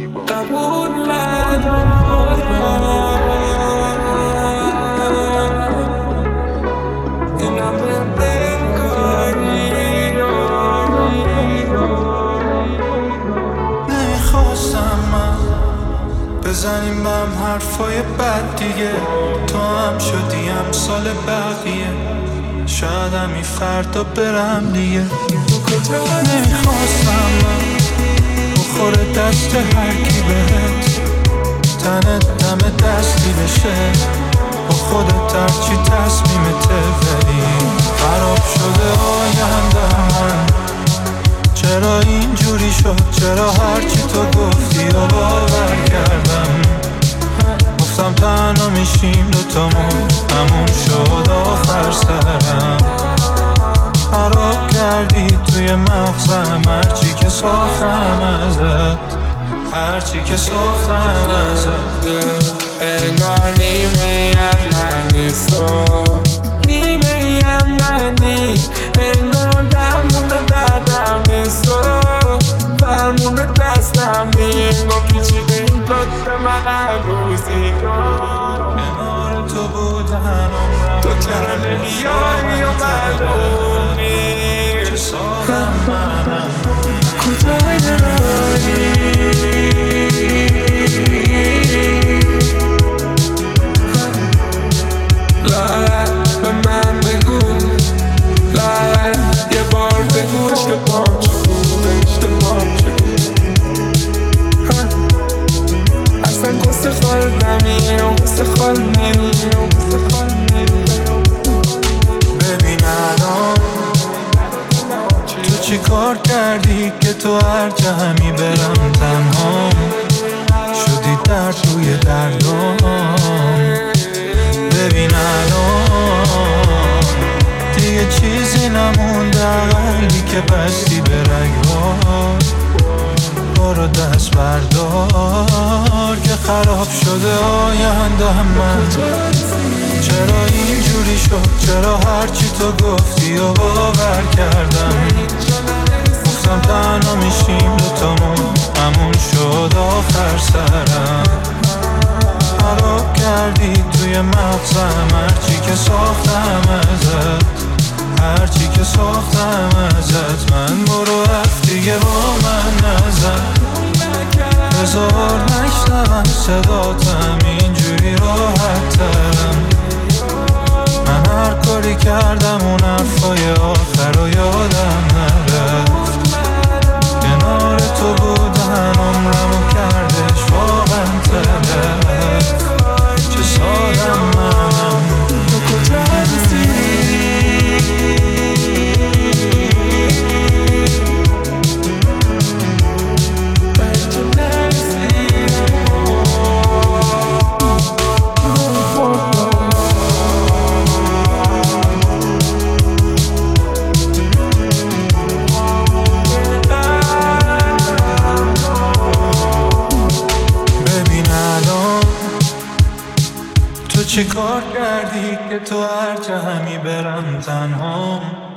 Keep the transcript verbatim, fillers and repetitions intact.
قبول ندارم این همه دلکاری. نمیخواستم من بزنیم به هم حرفای بد دیگه، تو هم شدی امثال بقیه، شاید همی فردا برم دیگه. نمیخواستم من بخوره دست هر کی بهت، تنت دم دستی بشه با خودت هرچی تصمیمته، ولی خراب شده آینده من. چرا اینجوری شد؟ چرا هرچی تو گفتی و باور کردم؟ گفتم تنها میشیم دوتامون، همون شد آخر سرم. خراب کردی توی مغزم هرچی که ساختم ازت، هرچی که ساختم ازت. انگار نیمه ام ننیست و نیمه ام ننی، انگار درمون دردم نیست و فرمون دستم نیست. ما پیچیده این لطف من هر روزیگار، کنار تو بودن عمرم تو چرا نمیایی و معلومی چه سادم منم. کجای دلایی لاغر به من بگو، لاغر یه بار بگو اشتباهم چه بود، اشتباهم چه بود. اصلا قصه خال نمیرم، قصه خال نمیرم، قصه خال نمیرم. ببین الان تو چی کار کردی که تو هر جا همی برم تنها شدی درد روی دردام. ببین الان دیگه چیزی نمونده، قلبی که بستی به رگبار. برو دست بردار که خراب شده آینده من. چرا اینجوری شد؟ چرا هرچی تو گفتی و باور کردم؟ گفتم تنها میشیم دوتامون، همون شد آخر سرم. خراب کردی توی مغزم هرچی که ساختم ازت، هرچی که ساختم ازت. من برو رفت دیگه با من نزن، بذار نشنوم صداتم، اینجوری راحت ترم. من هر کاری کردم اون حرفای آخر رو یادم نرفت. کنار تو بودن عمرمو کردش واقعا تلف، چه سادم منم. تو کجا هستی؟ تو چی کار کردی که تو هر جا همی برم تنها